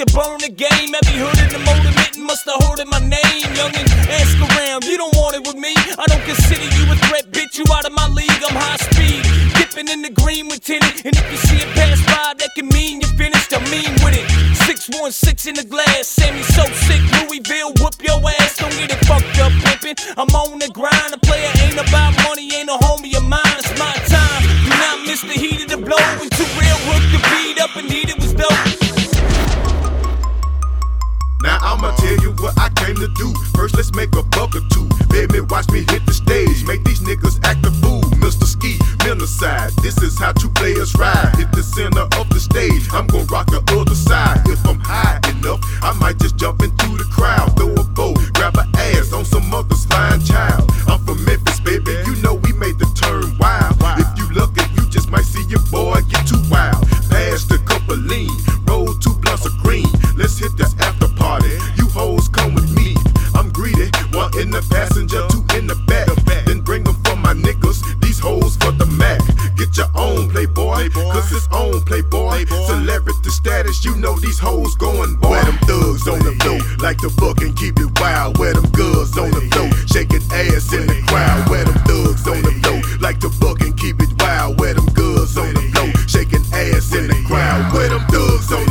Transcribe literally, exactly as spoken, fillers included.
to burn the game. Every hood in the motor must have heard of my name. Youngin', ask around, you don't want it with me. I don't consider you a threat, bitch, you out of my league. I'm high speed, dipping in the green with tinted. And if you see it pass by, that can mean you're finished. I mean with it. six one six in the glass, Sammy so sick, Louisville, whoop your ass. Don't get it fucked up, pimpin'. I'm on the grind. A player ain't about money, ain't a homie of mine. It's my time. Do not miss the heat of the blow. When two real hooked the beat up and heat it was dope. Now I'ma tell you what I came to do. First let's make a buck or two. Baby, watch me hit the stage. Make these niggas act a fool. Mister Ski, side. This is how two players ride. Hit the center of the stage, I'm gon' rock the other side. If I'm high enough, I might just jump into the crowd. Throw a bow, grab an ass on some other's fine child. I'm from Memphis, baby, you know we made the turn wild. If you lucky, you just might see your boy get too wild. Pass the cup of lean, roll two blunts of green. Let's hit this after party, you hoes come with me. I'm greedy, one in the passenger, two in the back. Then bring them for my niggas, these hoes for the Mac. Get your own playboy, cause it's on playboy. Celebrity status, you know these hoes going boy. Where them thugs on the floor, like the book and keep it wild. Where them girls on the floor, shaking ass in the crowd. Where them thugs on the floor, like the book and keep it wild. Where them girls on the floor, shaking ass in the crowd. Where them thugs on